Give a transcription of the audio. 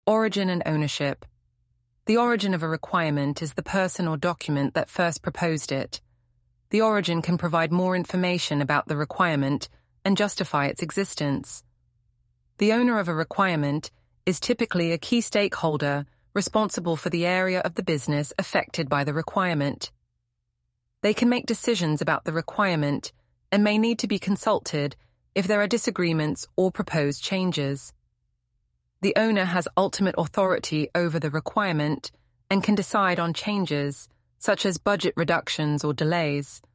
Origin and ownership. The origin of a requirement is the person or document that first proposed it. The origin can provide more information about the requirement and justify its existence. The owner of a requirement is typically a key stakeholder responsible for the area of the business affected by the requirement. They can make decisions about the requirement and may need to be consulted if there are disagreements or proposed changes. The owner has ultimate authority over the requirement and can decide on changes, such as budget reductions or delays.